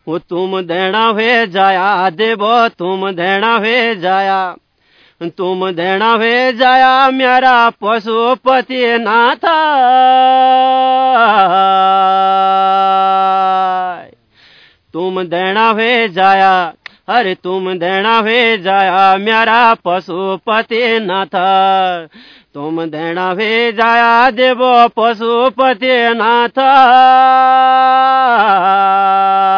वो तुम देना वे जाया देवो तुम देना वे जाया, तुम देना वे जाया मेरा पशुपति नाथ। तुम देना वे जाया, अरे तुम देना वे जाया मेरा पशुपति नाथ। तुम देना वे जाया देवो पशुपति नाथ।